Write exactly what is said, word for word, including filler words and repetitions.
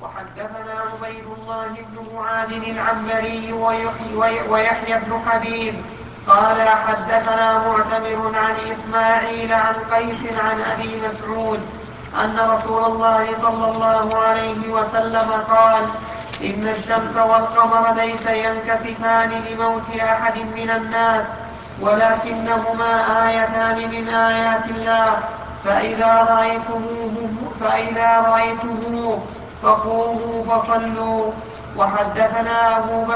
وحدثنا عبيد الله بن معاذ العنبري ويحيى بن حبيب قال حدثنا معتمر عن إسماعيل عن قيس عن أبي مسعود أن رسول الله صلى الله عليه وسلم قال إن الشمس والقمر ليس ينكسفان لموت أحد من الناس ولكنهما آيتان من آيات الله فإذا رأيتموه فإذا رأيتموه فقوموا فصلوا. وحدثنا أبو